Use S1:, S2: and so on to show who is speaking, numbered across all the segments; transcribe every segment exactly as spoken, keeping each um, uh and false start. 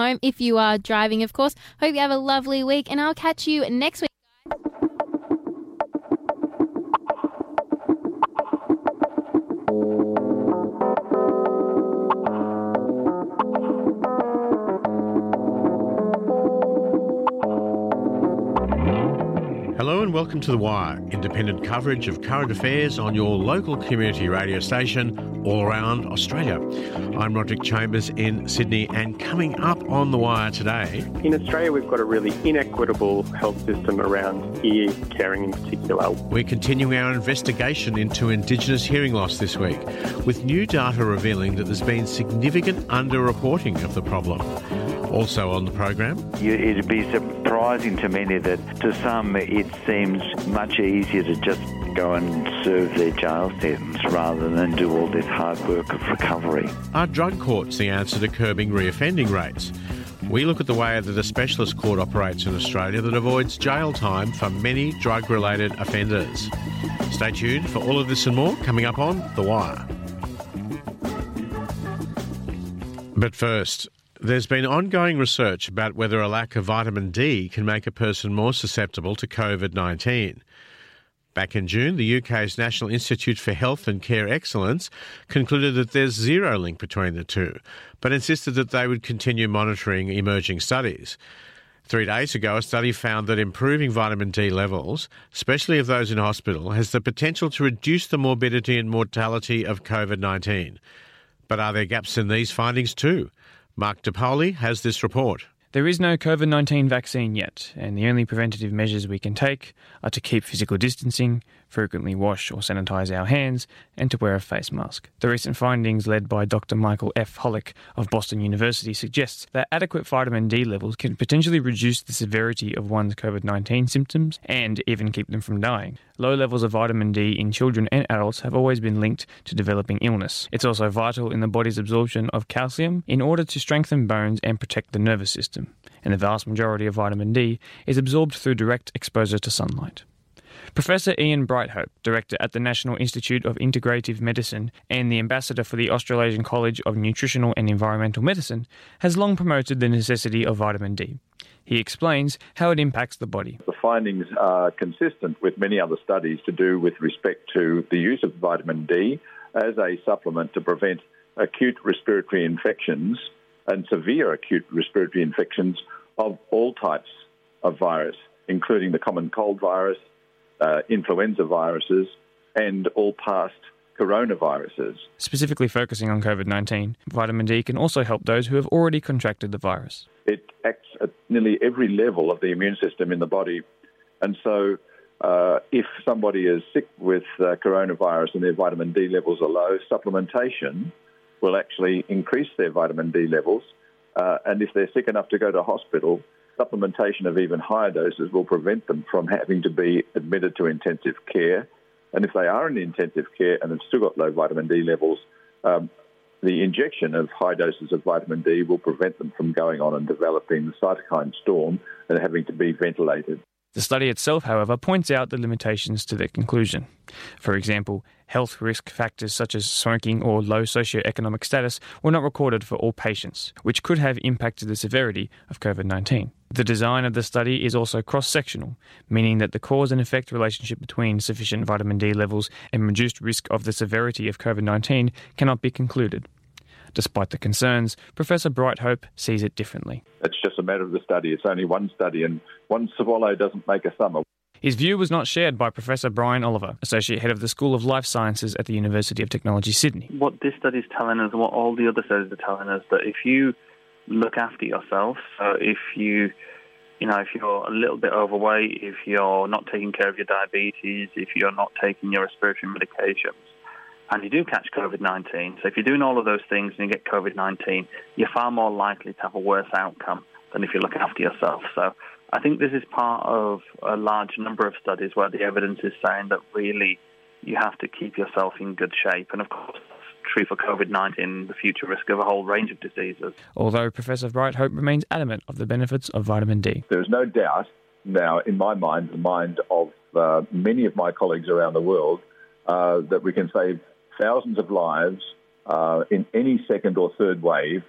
S1: home. If you are driving, of course, hope you have a lovely week, and I'll catch you next week.
S2: Hello and welcome to The Wire, independent coverage of current affairs on your local community radio station all around Australia. I'm Roderick Chambers in Sydney, and coming up on The Wire today...
S3: In Australia, we've got a really inequitable health system around ear caring in particular.
S2: We're continuing our investigation into Indigenous hearing loss this week, with new data revealing that there's been significant underreporting of the problem. Also on the program...
S4: It'd be surprising to many that to some it seems much easier to just go and serve their jail sentence rather than do all this hard work of recovery.
S2: Are drug courts the answer to curbing reoffending rates? We look at the way that a specialist court operates in Australia that avoids jail time for many drug-related offenders. Stay tuned for all of this and more coming up on The Wire. But first... There's been ongoing research about whether a lack of vitamin D can make a person more susceptible to covid nineteen. Back in June, the U K's National Institute for Health and Care Excellence concluded that there's zero link between the two, but insisted that they would continue monitoring emerging studies. Three days ago, a study found that improving vitamin D levels, especially of those in hospital, has the potential to reduce the morbidity and mortality of covid nineteen. But are there gaps in these findings too? Mark DePaoli has this report.
S5: There is no covid nineteen vaccine yet, and the only preventative measures we can take are to keep physical distancing, frequently wash or sanitise our hands, and to wear a face mask. The recent findings led by Doctor Michael F. Hollick of Boston University suggests that adequate vitamin D levels can potentially reduce the severity of one's covid nineteen symptoms and even keep them from dying. Low levels of vitamin D in children and adults have always been linked to developing illness. It's also vital in the body's absorption of calcium in order to strengthen bones and protect the nervous system. And the vast majority of vitamin D is absorbed through direct exposure to sunlight. Professor Ian Brighthope, Director at the National Institute of Integrative Medicine and the Ambassador for the Australasian College of Nutritional and Environmental Medicine, has long promoted the necessity of vitamin D. He explains how it impacts the body.
S6: The findings are consistent with many other studies to do with respect to the use of vitamin D as a supplement to prevent acute respiratory infections and severe acute respiratory infections of all types of virus, including the common cold virus, uh, influenza viruses, and all past coronaviruses.
S5: Specifically focusing on covid nineteen, vitamin D can also help those who have already contracted the virus.
S6: It acts at nearly every level of the immune system in the body, and so uh, if somebody is sick with uh, coronavirus and their vitamin D levels are low, supplementation will actually increase their vitamin D levels, uh, and if they're sick enough to go to hospital, supplementation of even higher doses will prevent them from having to be admitted to intensive care. And if they are in intensive care and have still got low vitamin D levels, um, the injection of high doses of vitamin D will prevent them from going on and developing the cytokine storm and having to be ventilated.
S5: The study itself, however, points out the limitations to their conclusion. For example, health risk factors such as smoking or low socioeconomic status were not recorded for all patients, which could have impacted the severity of covid nineteen. The design of the study is also cross-sectional, meaning that the cause and effect relationship between sufficient vitamin D levels and reduced risk of the severity of covid nineteen cannot be concluded. Despite the concerns, Professor Brighthope sees it differently.
S6: It's just a matter of the study. It's only one study, and one swallow doesn't make a summer.
S5: His view was not shared by Professor Brian Oliver, Associate Head of the School of Life Sciences at the University of Technology, Sydney.
S7: What this study is telling us, what all the other studies are telling us, that if you look after yourself, so if you, you know, if you're a little bit overweight, if you're not taking care of your diabetes, if you're not taking your respiratory medications, and you do catch covid nineteen, so if you're doing all of those things and you get covid nineteen, you're far more likely to have a worse outcome than if you look after yourself. So I think this is part of a large number of studies where the evidence is saying that really you have to keep yourself in good shape. And of course, that's true for covid nineteen, the future risk of a whole range of diseases.
S5: Although Professor Brighthope remains adamant of the benefits of vitamin D.
S6: There is no doubt now in my mind, the mind of uh, many of my colleagues around the world, uh, that we can save thousands of lives uh, in any second or third wave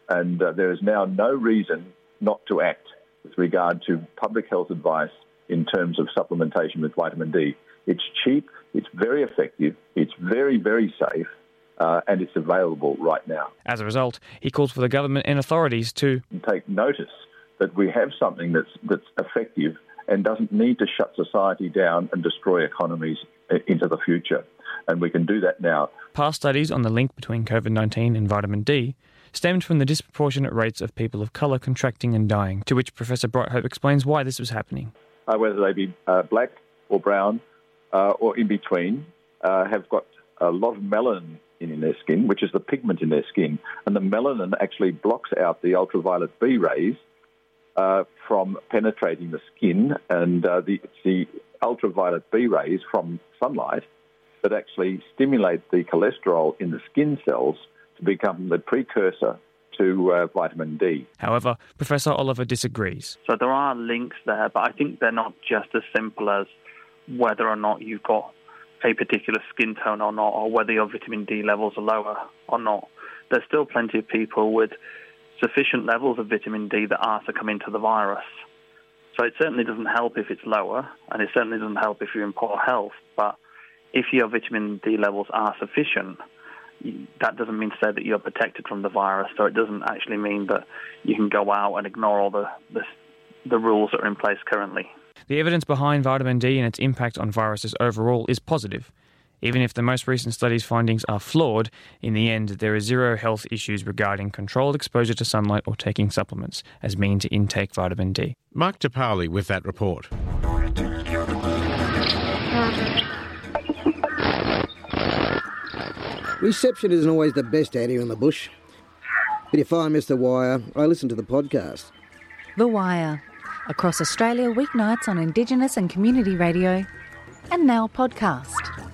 S6: And uh, there is now no reason not to act with regard to public health advice in terms of supplementation with vitamin D. It's cheap, it's very effective, it's very, very safe, uh, and it's available right now.
S5: As a result, he calls for the government and authorities to
S6: take notice that we have something that's that's effective and doesn't need to shut society down and destroy economies into the future. And we can do that now.
S5: Past studies on the link between COVID nineteen and vitamin D stemmed from the disproportionate rates of people of colour contracting and dying, to which Professor Brighthope explains why this was happening.
S6: Uh, whether they be uh, black or brown uh, or in between, uh, have got a lot of melanin in their skin, which is the pigment in their skin. And the melanin actually blocks out the ultraviolet B rays uh, from penetrating the skin, and uh, the, it's the ultraviolet B rays from sunlight that actually stimulate the cholesterol in the skin cells to become the precursor to uh, vitamin D.
S5: However, Professor Oliver disagrees.
S7: So there are links there, but I think they're not just as simple as whether or not you've got a particular skin tone or not, or whether your vitamin D levels are lower or not. There's still plenty of people with sufficient levels of vitamin D that are succumbing to the virus. So it certainly doesn't help if it's lower, and it certainly doesn't help if you're in poor health, but if your vitamin D levels are sufficient, that doesn't mean to say that you're protected from the virus, so it doesn't actually mean that you can go out and ignore all the, the, the rules that are in place currently.
S5: The evidence behind vitamin D and its impact on viruses overall is positive. Even if the most recent study's findings are flawed, in the end there are zero health issues regarding controlled exposure to sunlight or taking supplements as mean to intake vitamin D.
S2: Mark DePaoli with that report.
S8: Reception isn't always the best out here in the bush. But if I miss The Wire, I listen to the podcast.
S9: The Wire. Across Australia, weeknights on Indigenous and Community Radio. And now podcast.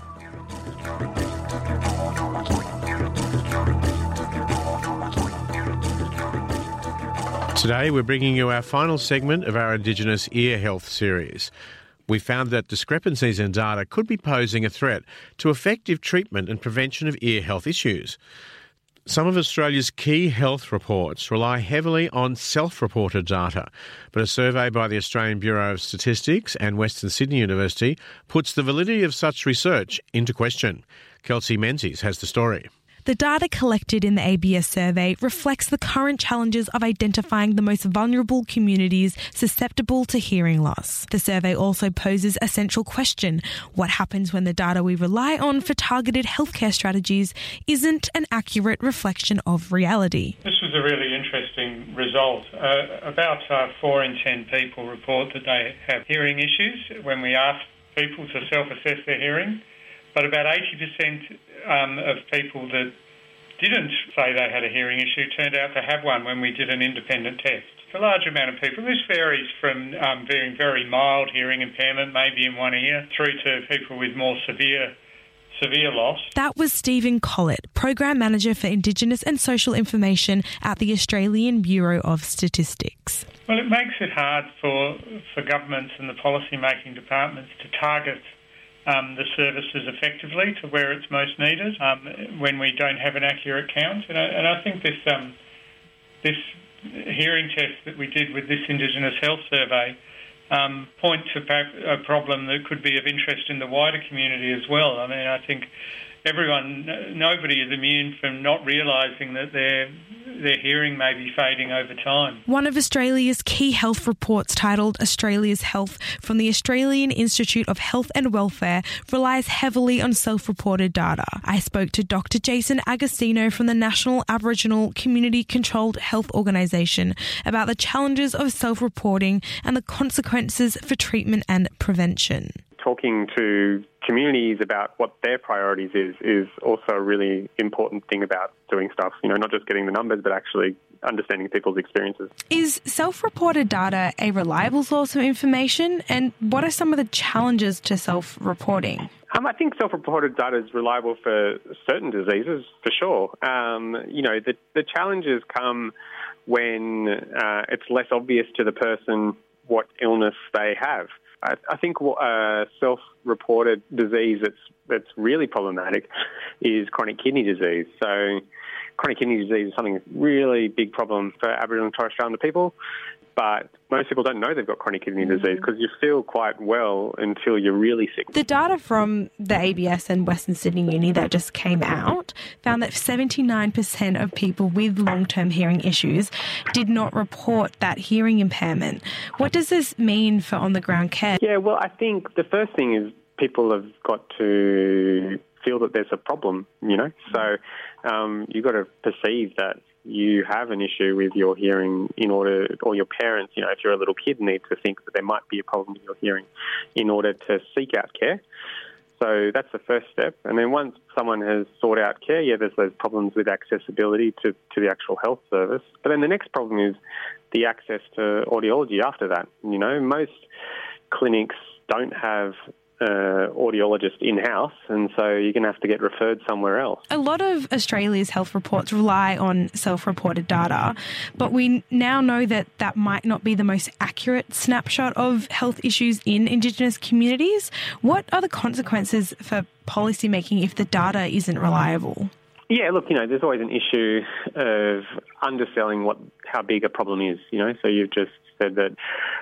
S2: Today we're bringing you our final segment of our Indigenous Ear Health series. We found that discrepancies in data could be posing a threat to effective treatment and prevention of ear health issues. Some of Australia's key health reports rely heavily on self-reported data, but a survey by the Australian Bureau of Statistics and Western Sydney University puts the validity of such research into question. Kelsey Menzies has the story.
S10: The data collected in the A B S survey reflects the current challenges of identifying the most vulnerable communities susceptible to hearing loss. The survey also poses a central question: what happens when the data we rely on for targeted healthcare strategies isn't an accurate reflection of reality?
S11: This was a really interesting result. Uh, about uh, four in ten people report that they have hearing issues when we ask people to self-assess their hearing. But about eighty percent um, of people that didn't say they had a hearing issue turned out to have one when we did an independent test. It's a large amount of people. This varies from um, very, very mild hearing impairment, maybe in one ear, through to people with more severe severe loss.
S10: That was Stephen Collett, Program Manager for Indigenous and Social Information at the Australian Bureau of Statistics.
S11: Well, it makes it hard for, for governments and the policy-making departments to target Um, the services effectively to where it's most needed um, when we don't have an accurate count. And I, and I think this um, this hearing test that we did with this Indigenous Health Survey um, point to a problem that could be of interest in the wider community as well. I mean, I think everyone, nobody is immune from not realising that their their hearing may be fading over time.
S10: One of Australia's key health reports, titled Australia's Health, from the Australian Institute of Health and Welfare, relies heavily on self-reported data. I spoke to Doctor Jason Agostino from the National Aboriginal Community Controlled Health Organisation about the challenges of self-reporting and the consequences for treatment and prevention.
S3: Talking to communities about what their priorities is is also a really important thing about doing stuff, you know, not just getting the numbers, but actually understanding people's experiences.
S10: Is self-reported data a reliable source of information, and what are some of the challenges to self-reporting?
S3: Um, I think self-reported data is reliable for certain diseases, for sure. Um, you know, the, the challenges come when uh, it's less obvious to the person what illness they have. I, I think a self-reported disease that's that's really problematic is chronic kidney disease. So chronic kidney disease is something really big problem for Aboriginal and Torres Strait Islander people. But most people don't know they've got chronic kidney disease because you feel quite well until you're really sick.
S10: The data from the A B S and Western Sydney Uni that just came out found that seventy-nine percent of people with long-term hearing issues did not report that hearing impairment. What does this mean for on-the-ground care?
S3: Yeah, well, I think the first thing is people have got to feel that there's a problem, you know. So um, you've got to perceive that you have an issue with your hearing in order, or your parents, you know, if you're a little kid, need to think that there might be a problem with your hearing in order to seek out care. So that's the first step. And then once someone has sought out care, yeah, there's those problems with accessibility to, to the actual health service. But then the next problem is the access to audiology after that. You know, most clinics don't have Uh, audiologist in-house, and so you're going to have to get referred somewhere else.
S10: A lot of Australia's health reports rely on self-reported data, but we now know that that might not be the most accurate snapshot of health issues in Indigenous communities. What are the consequences for policymaking if the data isn't reliable?
S3: Yeah, look, you know, there's always an issue of underselling what how big a problem is, you know, so you've just said that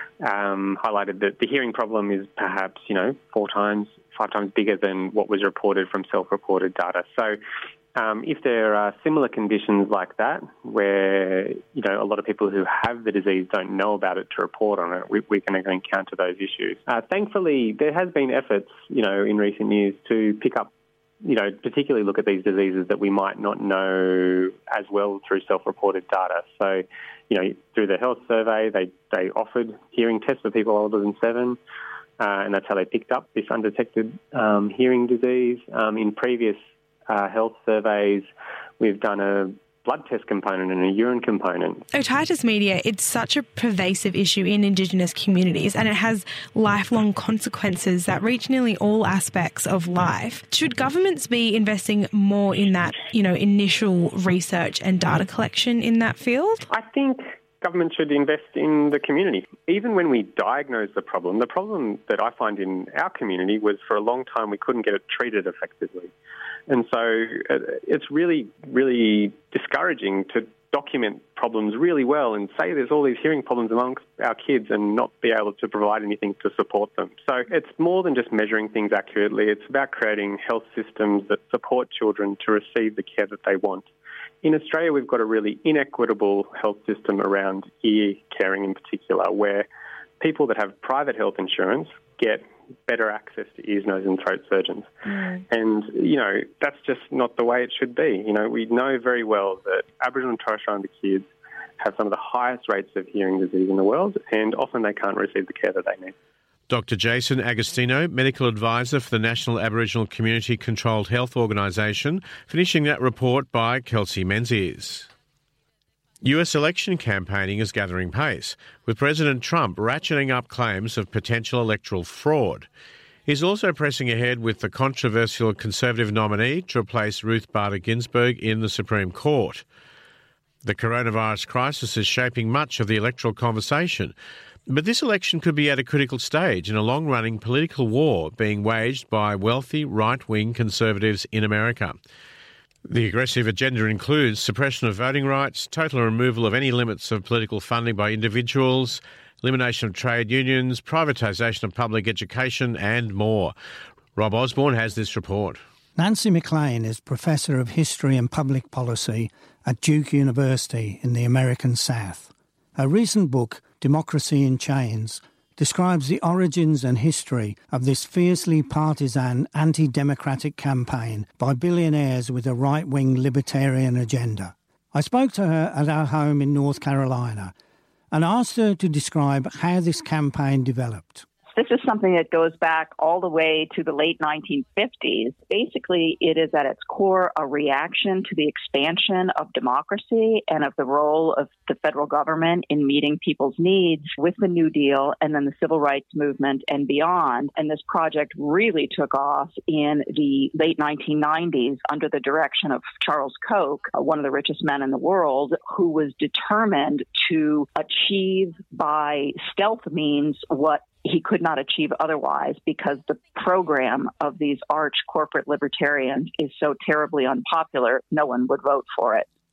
S3: Um, highlighted that the hearing problem is perhaps, you know, four times, five times bigger than what was reported from self-reported data. So um, if there are similar conditions like that, where, you know, a lot of people who have the disease don't know about it to report on it, we, we're going to encounter those issues. Uh, thankfully, there has been efforts, you know, in recent years to pick up, you know, particularly look at these diseases that we might not know as well through self-reported data. So, you know, through the health survey, they, they offered hearing tests for people older than seven, uh, and that's how they picked up this undetected um, hearing disease. Um, in previous uh, health surveys, we've done a blood test component and a urine component.
S10: Otitis media, it's such a pervasive issue in Indigenous communities, and it has lifelong consequences that reach nearly all aspects of life. Should governments be investing more in that, you know, initial research and data collection in that field?
S3: I think government should invest in the community. Even when we diagnose the problem, the problem that I find in our community was for a long time we couldn't get it treated effectively. And so it's really, really discouraging to document problems really well and say there's all these hearing problems amongst our kids and not be able to provide anything to support them. So it's more than just measuring things accurately. It's about creating health systems that support children to receive the care that they want. In Australia, we've got a really inequitable health system around ear caring in particular, where people that have private health insurance get better access to ears, nose and throat surgeons. Mm. And, you know, that's just not the way it should be. You know, we know very well that Aboriginal and Torres Strait Islander kids have some of the highest rates of hearing disease in the world, and often they can't receive the care that they need.
S2: Doctor Jason Agostino, Medical Advisor for the National Aboriginal Community Controlled Health Organisation, finishing that report by Kelsey Menzies. U S election campaigning is gathering pace, with President Trump ratcheting up claims of potential electoral fraud. He's also pressing ahead with the controversial Conservative nominee to replace Ruth Bader Ginsburg in the Supreme Court. The coronavirus crisis is shaping much of the electoral conversation, but this election could be at a critical stage in a long-running political war being waged by wealthy right-wing conservatives in America. The aggressive agenda includes suppression of voting rights, total removal of any limits of political funding by individuals, elimination of trade unions, privatisation of public education and more. Rob Osborne has this report.
S12: Nancy McLean is Professor of History and Public Policy at Duke University in the American South. Her recent book, Democracy in Chains, describes the origins and history of this fiercely partisan anti-democratic campaign by billionaires with a right-wing libertarian agenda. I spoke to her at our home in North Carolina and asked her to describe how this campaign developed.
S13: This is something that goes back all the way to the late nineteen fifties. Basically, it is at its core a reaction to the expansion of democracy and of the role of the federal government in meeting people's needs with the New Deal and then the Civil Rights Movement and beyond. And this project really took off in the late nineteen nineties under the direction of Charles Koch, one of the richest men in the world, who was determined to achieve by stealth means what he could not achieve otherwise, because the program of these arch corporate libertarians is so terribly unpopular, no one would vote for it.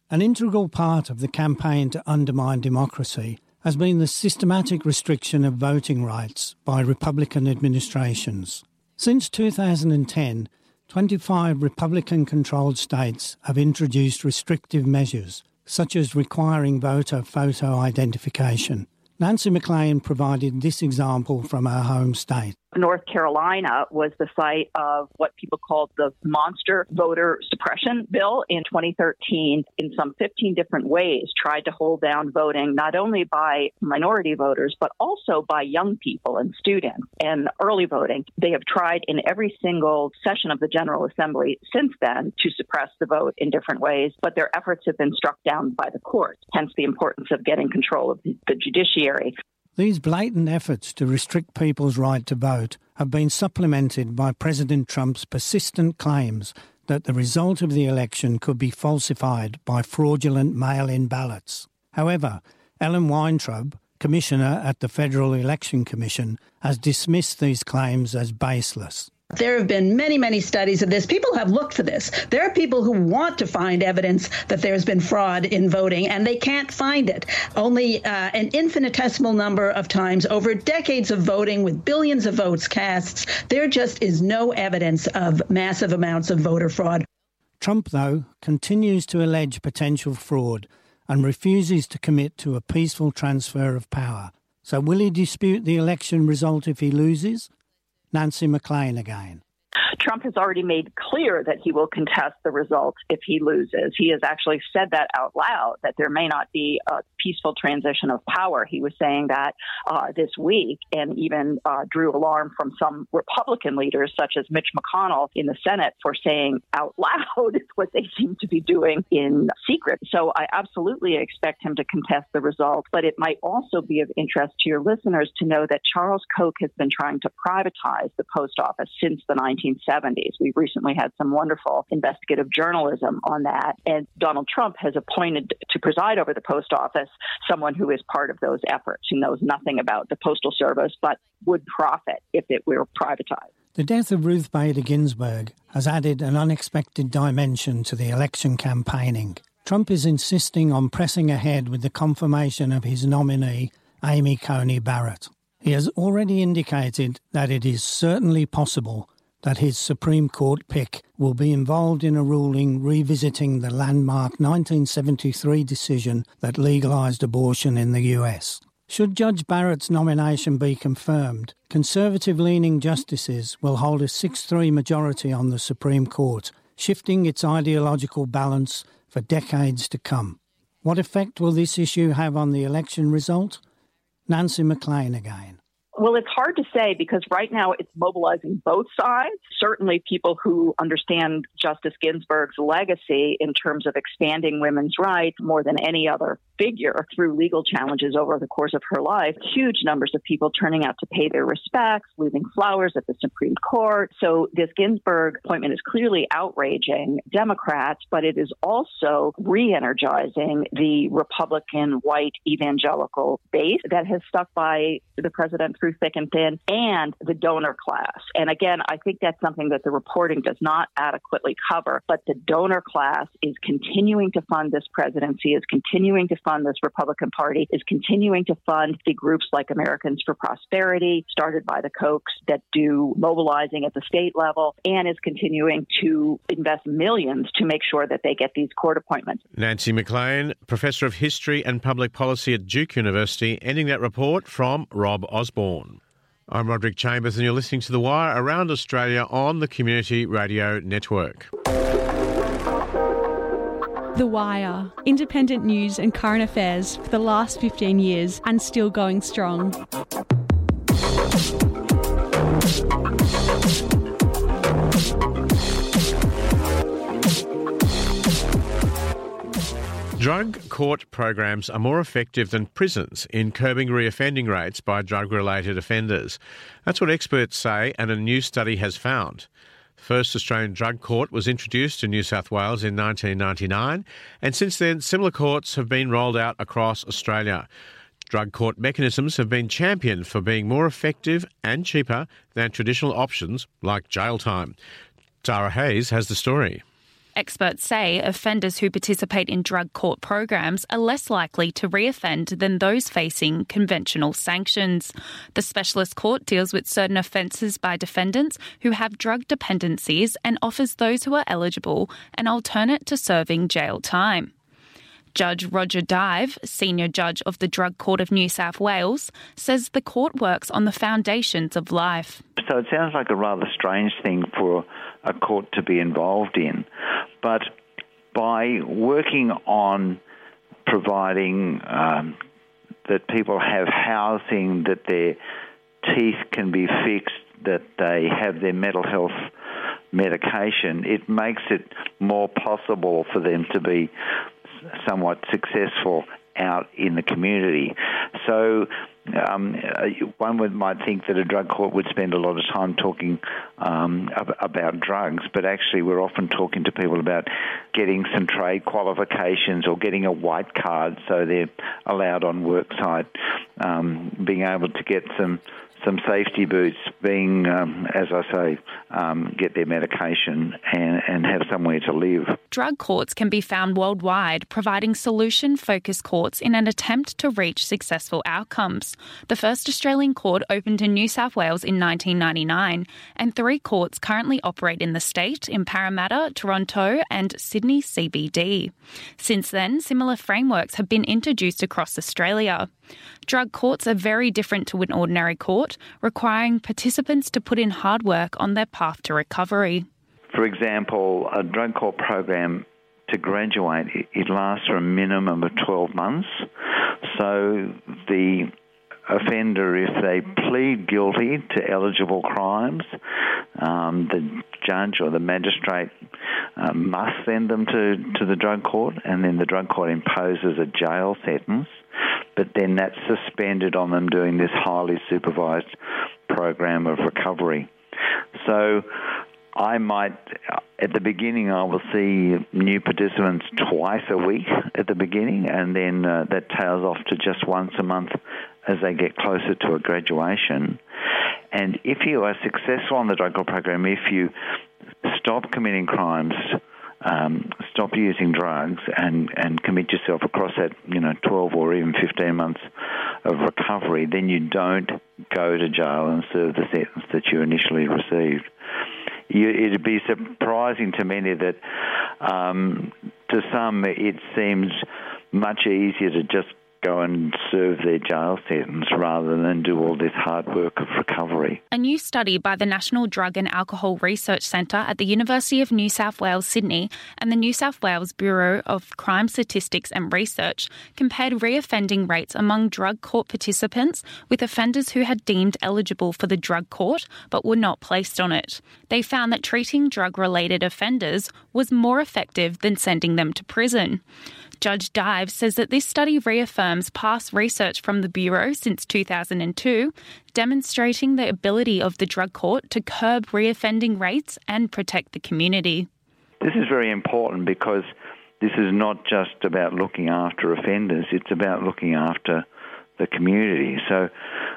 S12: An integral part of the campaign to undermine democracy has been the systematic restriction of voting rights by Republican administrations. Since two thousand ten, twenty-five Republican-controlled states have introduced restrictive measures, such as requiring voter photo identification. Nancy McLean provided this example from her home state.
S13: North Carolina was the site of what people called the monster voter suppression bill in twenty thirteen. In some fifteen different ways, tried to hold down voting, not only by minority voters, but also by young people and students and early voting. They have tried in every single session of the General Assembly since then to suppress the vote in different ways, but their efforts have been struck down by the courts, hence the importance of getting control of the judiciary.
S12: These blatant efforts to restrict people's right to vote have been supplemented by President Trump's persistent claims that the result of the election could be falsified by fraudulent mail-in ballots. However, Ellen Weintraub, Commissioner at the Federal Election Commission, has dismissed these claims as baseless.
S14: There have been many, many studies of this. People have looked for this. There are people who want to find evidence that there's been fraud in voting, and they can't find it. Only uh, an infinitesimal number of times over decades of voting with billions of votes cast, there just is no evidence of massive amounts of voter fraud.
S12: Trump, though, continues to allege potential fraud and refuses to commit to a peaceful transfer of power. So will he dispute the election result if he loses? Nancy McLean again.
S13: Trump has already made clear that he will contest the results if he loses. He has actually said that out loud, that there may not be a peaceful transition of power. He was saying that uh, this week, and even uh, drew alarm from some Republican leaders, such as Mitch McConnell in the Senate, for saying out loud what they seem to be doing in secret. So I absolutely expect him to contest the results, but it might also be of interest to your listeners to know that Charles Koch has been trying to privatize the post office since the nineteen seventies. We've recently had some wonderful investigative journalism on that. And Donald Trump has appointed to preside over the post office someone who is part of those efforts, who knows nothing about the Postal Service, but would profit if it were privatized.
S12: The death of Ruth Bader Ginsburg has added an unexpected dimension to the election campaigning. Trump is insisting on pressing ahead with the confirmation of his nominee, Amy Coney Barrett. He has already indicated that it is certainly possible that his Supreme Court pick will be involved in a ruling revisiting the landmark nineteen seventy-three decision that legalised abortion in the U S. Should Judge Barrett's nomination be confirmed, conservative-leaning justices will hold a six three majority on the Supreme Court, shifting its ideological balance for decades to come. What effect will this issue have on the election result? Nancy McLean again.
S13: Well, it's hard to say because right now it's mobilizing both sides. Certainly people who understand Justice Ginsburg's legacy in terms of expanding women's rights more than any other figure through legal challenges over the course of her life. Huge numbers of people turning out to pay their respects, leaving flowers at the Supreme Court. So this Ginsburg appointment is clearly outraging Democrats, but it is also re-energizing the Republican white evangelical base that has stuck by the president through thick and thin, and the donor class. And again, I think that's something that the reporting does not adequately cover, but the donor class is continuing to fund this presidency, is continuing to fund this Republican Party, is continuing to fund the groups like Americans for Prosperity, started by the Kochs, that do mobilizing at the state level, and is continuing to invest millions to make sure that they get these court appointments.
S2: Nancy McLean, Professor of History and Public Policy at Duke University, ending that report from Rob Osborne. I'm Roderick Chambers and you're listening to The Wire around Australia on the Community Radio Network.
S15: The Wire. Independent news and current affairs for the last fifteen years and still going strong.
S2: Drug court programs are more effective than prisons in curbing reoffending rates by drug-related offenders. That's what experts say, and a new study has found. The first Australian drug court was introduced in New South Wales in nineteen ninety-nine, and since then similar courts have been rolled out across Australia. Drug court mechanisms have been championed for being more effective and cheaper than traditional options like jail time. Tara Hayes has the story.
S16: Experts say offenders who participate in drug court programs are less likely to reoffend than those facing conventional sanctions. The specialist court deals with certain offences by defendants who have drug dependencies and offers those who are eligible an alternate to serving jail time. Judge Roger Dive, Senior Judge of the Drug Court of New South Wales, says the court works on the foundations of life.
S4: So it sounds like a rather strange thing for a court to be involved in, but by working on providing um, that people have housing, that their teeth can be fixed, that they have their mental health medication, it makes it more possible for them to be somewhat successful out in the community. So um, one would, might think that a drug court would spend a lot of time talking um, ab- about drugs, but actually we're often talking to people about getting some trade qualifications or getting a white card so they're allowed on work site, um, being able to get some some safety boots, being, um, as I say, um, get their medication and, and have somewhere to live.
S16: Drug courts can be found worldwide, providing solution-focused courts in an attempt to reach successful outcomes. The first Australian court opened in New South Wales in nineteen ninety-nine, and three courts currently operate in the state, in Parramatta, Toronto and Sydney C B D. Since then, similar frameworks have been introduced across Australia. Drug courts are very different to an ordinary court, requiring participants to put in hard work on their path to recovery.
S4: For example, a drug court program to graduate, it lasts for a minimum of twelve months. So the offender, if they plead guilty to eligible crimes, um, the judge or the magistrate uh, must send them to, to the drug court, and then the drug court imposes a jail sentence, but then that's suspended on them doing this highly supervised program of recovery. So I might, at the beginning, I will see new participants twice a week at the beginning, and then uh, that tails off to just once a month as they get closer to a graduation. And if you are successful on the drug court program, if you stop committing crimes, um, stop using drugs, and, and commit yourself across that, you know, twelve or even fifteen months of recovery, then you don't go to jail and serve the sentence that you initially received. You, it'd be surprising to many that um, to some it seems much easier to just go and serve their jail sentence rather than do all this hard work of recovery.
S16: A new study by the National Drug and Alcohol Research Centre at the University of New South Wales, Sydney, and the New South Wales Bureau of Crime Statistics and Research compared reoffending rates among drug court participants with offenders who had deemed eligible for the drug court but were not placed on it. They found that treating drug-related offenders was more effective than sending them to prison. Judge Dive says that this study reaffirms past research from the Bureau since two thousand two, demonstrating the ability of the drug court to curb reoffending rates and protect the community.
S4: This is very important because this is not just about looking after offenders, it's about looking after the community. So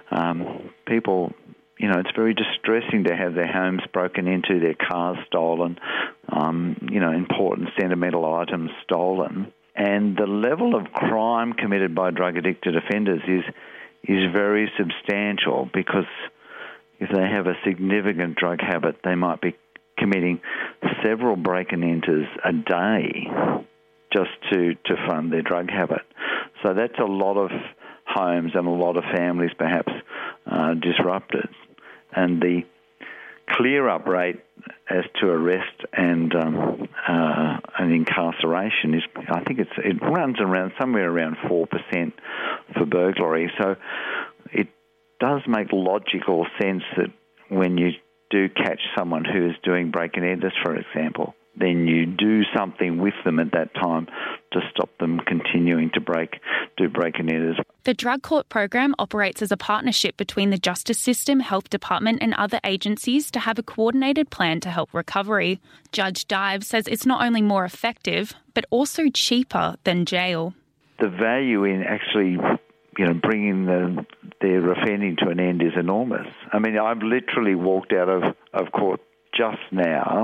S4: um, people, you know, it's very distressing to have their homes broken into, their cars stolen, um, you know, important sentimental items stolen. And the level of crime committed by drug-addicted offenders is is very substantial because if they have a significant drug habit, they might be committing several break and enters a day just to, to fund their drug habit. So that's a lot of homes and a lot of families perhaps uh, disrupted. And the clear-up rate as to arrest and um, uh, and incarceration is, I think it's it runs around somewhere around four percent for burglary. So it does make logical sense that when you do catch someone who is doing break and enters, for example, then you do something with them at that time to stop them continuing to break, do break and enters.
S16: The drug court program operates as a partnership between the Justice System, Health Department and other agencies to have a coordinated plan to help recovery. Judge Dive says it's not only more effective, but also cheaper than jail.
S4: The value in actually, you know, bringing the, their offending to an end is enormous. I mean, I've literally walked out of, of court just now,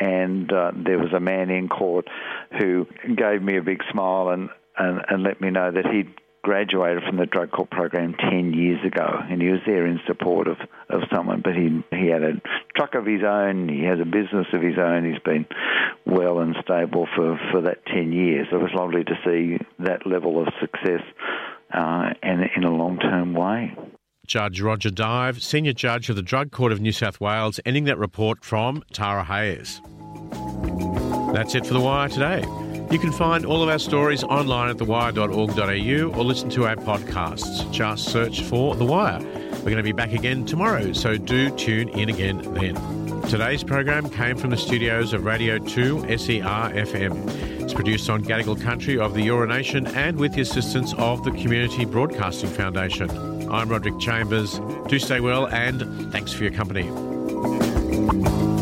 S4: and uh, there was a man in court who gave me a big smile and, and, and let me know that he'd graduated from the drug court program ten years ago, and he was there in support of, of someone, but he he had a truck of his own, he has a business of his own, he's been well and stable for, for that ten years. It was lovely to see that level of success uh, and in a long-term way.
S2: Judge Roger Dive, Senior Judge of the Drug Court of New South Wales, ending that report from Tara Hayes. That's it for The Wire today. You can find all of our stories online at the wire dot org dot a u or listen to our podcasts. Just search for The Wire. We're going to be back again tomorrow, so do tune in again then. Today's program came from the studios of Radio two S E R F M. It's produced on Gadigal country of the Eora Nation and with the assistance of the Community Broadcasting Foundation. I'm Roderick Chambers. Do stay well and thanks for your company.